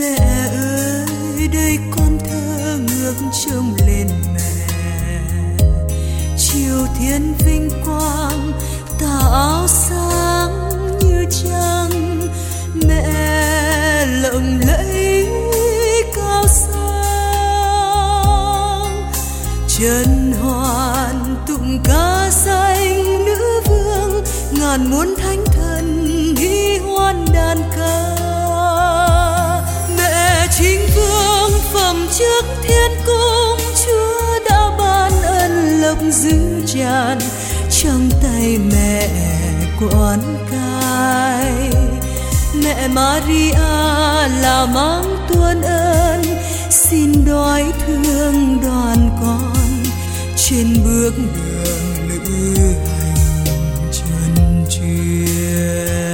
Mẹ ơi, đây con thơ ngước trông lên mẹ. Chiều thiên vinh quang tà áo sáng như trăng. Mẹ lộng lẫy cao sang. Trần hoàn tụng ca danh nữ vương, ngàn muôn thánh thần ghi hoan đàn ca. Mẹ chính vương phẩm trước thiên cung, Chúa đã ban ân lộc dư tràn. Trong tay mẹ quán cai, mẹ Maria là mang tuôn ơn, xin đói thương đoàn con trên bước đường lữ hành chân truyền.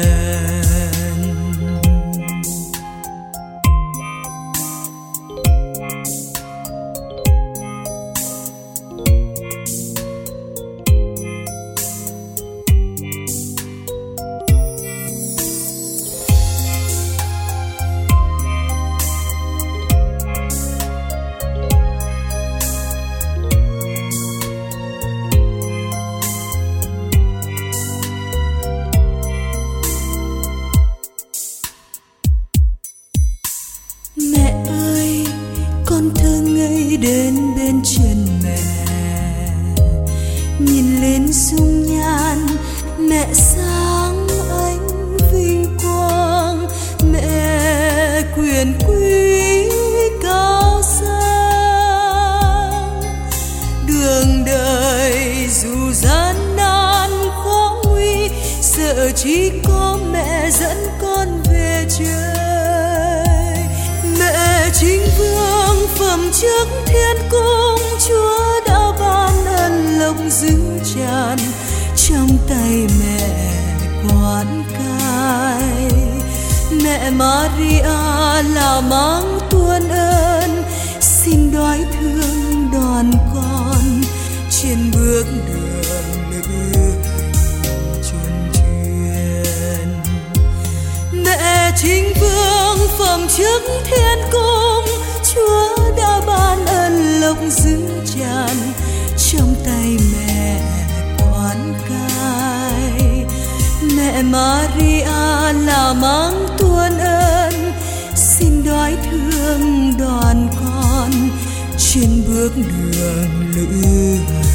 Con thơ ngây đến bên chân mẹ, nhìn lên dung nhan mẹ sáng ánh vinh quang. Mẹ quyền quý cao sang, đường đời dù gian nan khó nguy, sợ chỉ có mẹ dẫn con về trời. Mẹ chính vương phẩm trước thiên cung, Chúa đã ban ân lộc dư tràn. Trong tay mẹ quán cai, mẹ Maria là mang tuôn ơn, xin đói thương đoàn con trên bước đường lữ hành chân truyền. Mẹ chính vương phẩm trước thiên cung, Chúa đã ban ân lộc dư tràn. Trong tay mẹ quán cai, mẹ Maria là mang tuôn ơn, xin đói thương đoàn con trên bước đường lữ hành